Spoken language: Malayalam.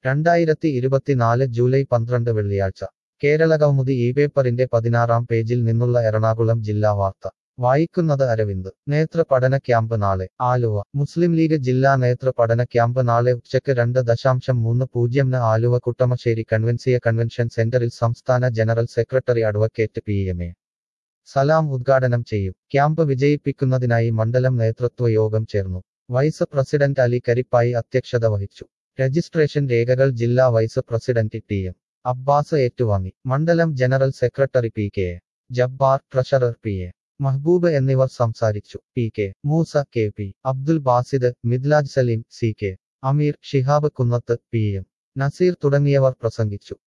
2024 ജൂലൈ 12 വെള്ളിയാഴ്ച കേരളകൗമുദി ഈ പേപ്പറിന്റെ 16-ാം പേജിൽ നിന്നുള്ള എറണാകുളം ജില്ലാ വാർത്ത വായിക്കുന്നത് അരവിന്ദ് നേതൃ പഠന ക്യാമ്പ് നാളെ ആലുവ മുസ്ലിം ലീഗ് ജില്ലാ നേതൃ പഠന ക്യാമ്പ് നാളെ ഉച്ചയ്ക്ക് 2:30 ആലുവ കുട്ടമശ്ശേരി കൺവെൻഷൻ സെന്ററിൽ സംസ്ഥാന general secretary advocate PMA. Salam ഉദ്ഘാടനം ചെയ്യും ക്യാമ്പ് വിജയിപ്പിക്കുന്നതിനായി മണ്ഡലം നേതൃത്വ യോഗം ചേർന്നു വൈസ് പ്രസിഡന്റ് അലി കരിപ്പായി അധ്യക്ഷത വഹിച്ചു രജിസ്ട്രേഷൻ രേഖകൾ ജില്ലാ വൈസ് പ്രസിഡന്റ് ടി.എം. അബ്ബാസ് ഏറ്റുവാങ്ങി മണ്ഡലം general secretary PK. Jabbar treasurer PA. Mahboob എന്നിവർ സംസാരിച്ചു PK. Moosa KP. Abdul Basid Midlaj Saleem CK. Ameer Shihab Kunnath PM. Naseer തുടങ്ങിയവർ പ്രസംഗിച്ചു